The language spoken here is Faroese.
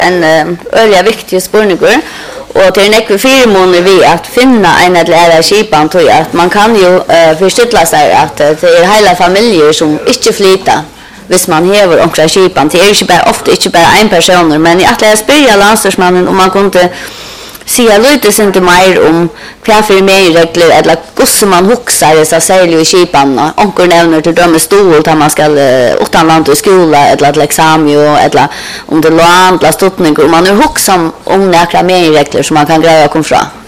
en öliga viktig spårningur. Och till nekve 4 månader vi att finna en eller andra skipan tror jag att man kan ju förstilla sig att det är hela familjer som inte flyttar. Hvis man hever omkring skipan, det är inte bara, ofta inte bara en person, men jag skulle spyrja landstingsmannen om man kunde säga lite inte mer om vad för regler eller hur man huxar så särskilt i skipan. Onkel nämner till dem stol där man ska utanland i skola eller ett examen eller om det är andra stoppningar. Man huxar om några mer regler som man kan greja kom fra.